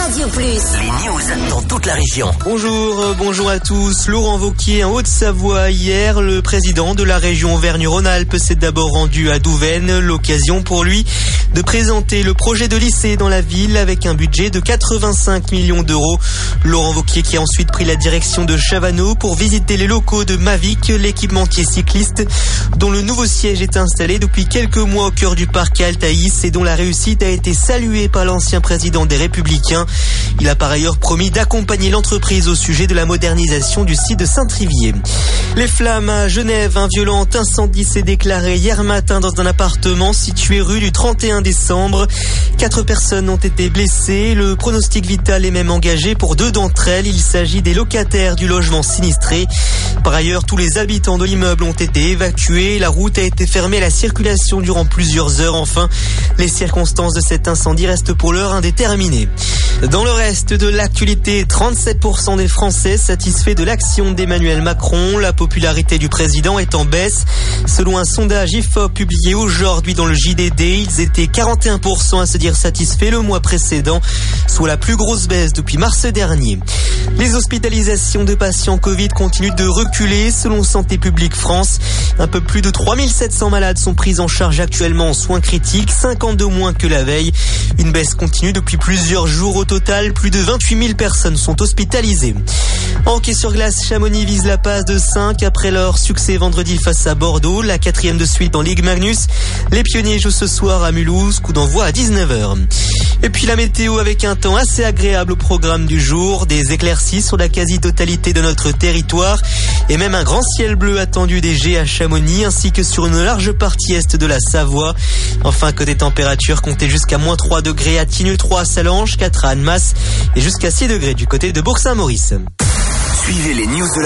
Radio Plus. Les news dans toute la région. Bonjour à tous. Laurent Wauquiez en Haute-Savoie hier. Le président de la région Auvergne-Rhône-Alpes s'est d'abord rendu à Douvaine. L'occasion pour lui de présenter le projet de lycée dans la ville avec un budget de 85 millions d'euros. Laurent Wauquiez qui a ensuite pris la direction de Chavano pour visiter les locaux de Mavic, l'équipementier cycliste dont le nouveau siège est installé depuis quelques mois au cœur du parc à Altaïs et dont la réussite a été saluée par l'ancien président des Républicains. Il a par ailleurs promis d'accompagner l'entreprise au sujet de la modernisation du site de Saint-Trivier. Les flammes à Genève, un violent incendie s'est déclaré hier matin dans un appartement situé rue du 31 décembre. 4 personnes ont été blessées. Le pronostic vital est même engagé pour 2 d'entre elles. Il s'agit des locataires du logement sinistré. Par ailleurs, tous les habitants de l'immeuble ont été évacués. La route a été fermée à la circulation durant plusieurs heures. Enfin, les circonstances de cet incendie restent pour l'heure indéterminées. Dans le reste de l'actualité, 37% des Français satisfaits de l'action d'Emmanuel Macron. La popularité du président est en baisse. Selon un sondage IFOP publié aujourd'hui dans le JDD, ils étaient 41% à se dire satisfaits le mois précédent, soit la plus grosse baisse depuis mars dernier. Les hospitalisations de patients Covid continuent de reculer. Selon Santé publique France, un peu plus de 3700 malades sont pris en charge actuellement en soins critiques, 52 moins que la veille. Une baisse continue depuis plusieurs jours. Au total, plus de 28 000 personnes sont hospitalisées. En hockey sur glace, Chamonix vise la passe de 5 après leur succès vendredi face à Bordeaux, la 4e de suite en Ligue Magnus. Les pionniers jouent ce soir à Mulhouse, coup d'envoi à 19h. Et puis la météo avec un temps assez agréable au programme du jour, des éclaircies sur la quasi-totalité de notre territoire et même un grand ciel bleu attendu des Gets à Chamonix ainsi que sur une large partie est de la Savoie. Enfin, côté température, comptez jusqu'à -3 degrés à Tignes, 3 à Sallanches, 4 à Annemasse et jusqu'à 6 degrés du côté de Bourg-Saint-Maurice. Suivez les news de